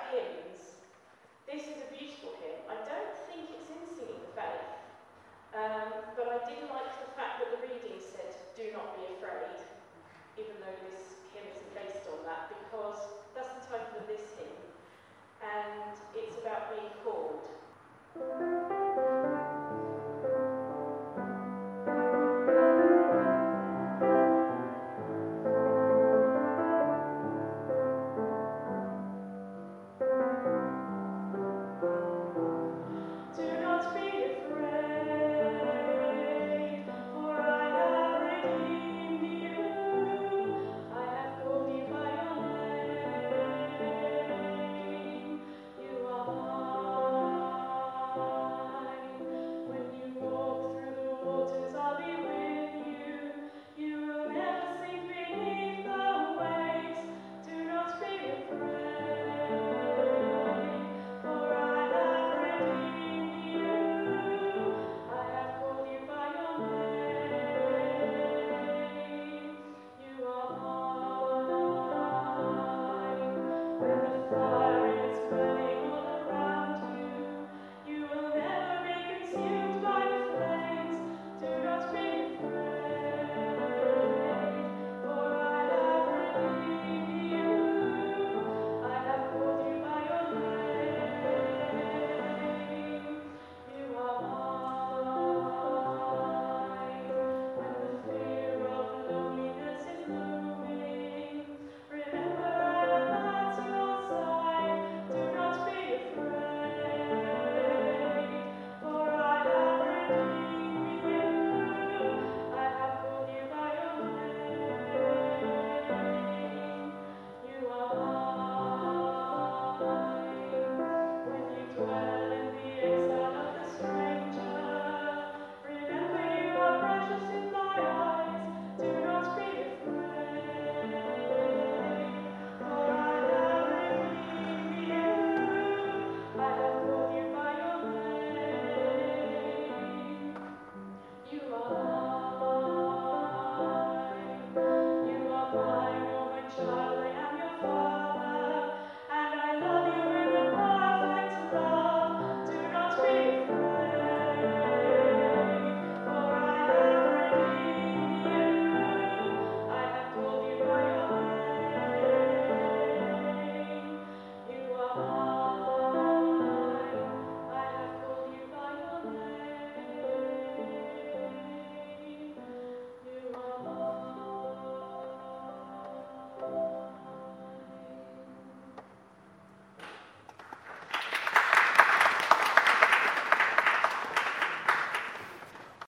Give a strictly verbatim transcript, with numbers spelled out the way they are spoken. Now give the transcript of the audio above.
hymns, this is a beautiful hymn. I don't think it's in Singing the Faith, um, but I did like the fact that the reading said, "Do not be afraid," even though this hymn isn't based on that, because